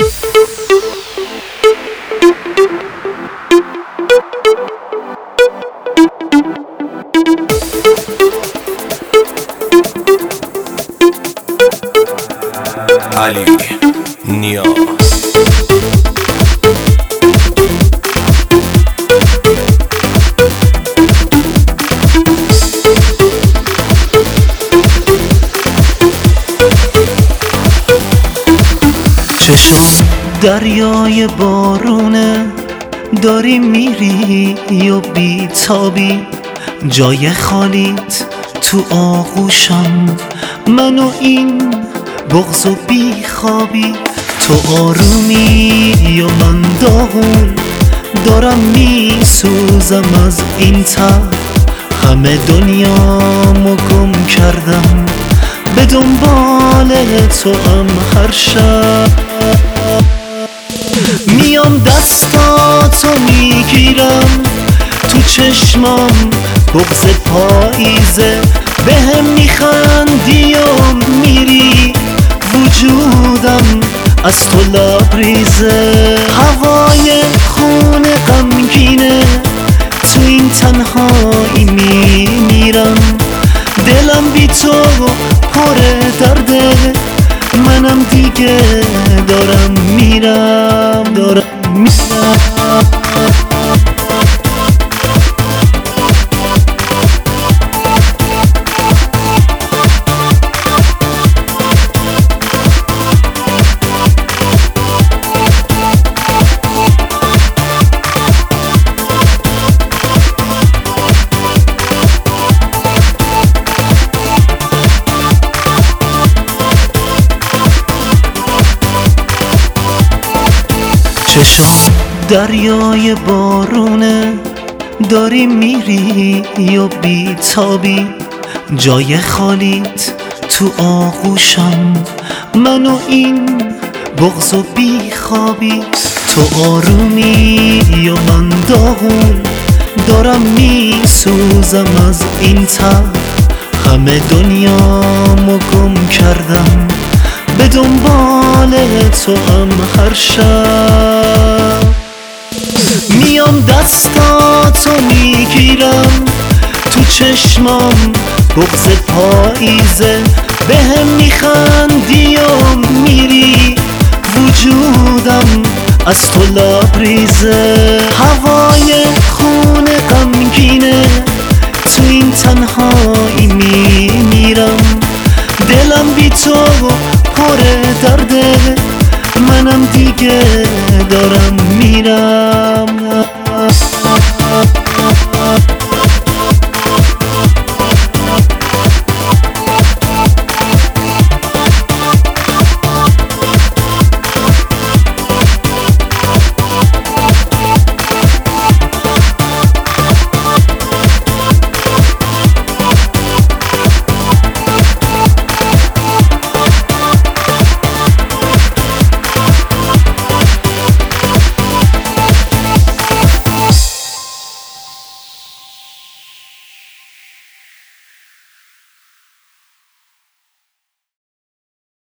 علی نیاز چشام دریای بارونه، داری میری یا بیتابی، جای خالیت تو آغوشم، من و این بغض و بیخوابی. تو آرومی یا من داغون، دارم میسوزم از این تب، همه دنیامو گم کردم، به دنبال تو هم هر شب. میام دستاتو میگیرم، تو چشمام بغض پاییزه، بهم میخندی و میری، وجودم از تو لبریزه. هوای خون غمگینه، تو این تنهایی میمیرم، دلم بی تو پر درده، منم دیگه دارم میرم. چشام دریای بارونه، داری میری یا بیتابی، جای خالیت تو آغوشم، من و این بغض و بیخوابی. تو آرومی یا من داغون، دارم میسوزم از این تب، همه دنیامو گم کردم، به دنبال تو هم هر شب. میام دستاتو میگیرم، تو چشمام بغض پاییزه، بهم میخندی و میری، وجودم از تو لبریزه. هوای خون غمگینه، تو این تنهایی میمیرم، دلم بی تو پر درده، منم دیگه دارم